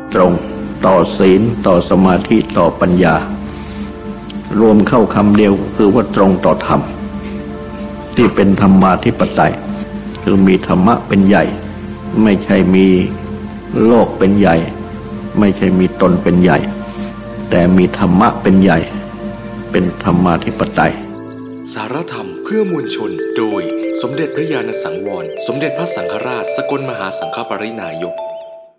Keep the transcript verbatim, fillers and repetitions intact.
ตรงต่อศีลต่อสมาธิต่อปัญญารวมเข้าคำเดียวคือว่าตรงต่อธรรมที่เป็นธรรมาธิปไตยคือมีธรรมะเป็นใหญ่ไม่ใช่มีโลกเป็นใหญ่ไม่ใช่มีตนเป็นใหญ่แต่มีธรรมะเป็นใหญ่เป็นธรรมาธิปไตยสารธรรมเพื่อมวลชนโดยสมเด็จพระญาณสังวรสมเด็จพระสังฆราชสกลมหาสังฆปรินายก